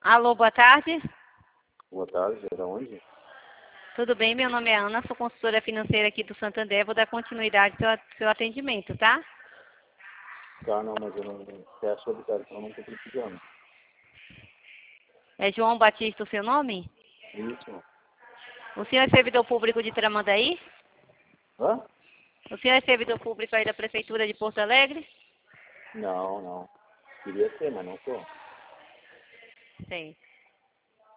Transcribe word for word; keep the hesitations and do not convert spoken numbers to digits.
Alô, boa tarde. Boa tarde, é da onde? Tudo bem? Meu nome é Ana, sou consultora financeira aqui do Santander. Vou dar continuidade ao seu, seu atendimento, tá? Tá, não, mas eu não peço habitação, não estou precisando. É João Batista o seu nome? Isso. O senhor é servidor público de Tramandaí? Hã? O senhor é servidor público aí da Prefeitura de Porto Alegre? Não, não. Queria ser, mas não sou. Sim.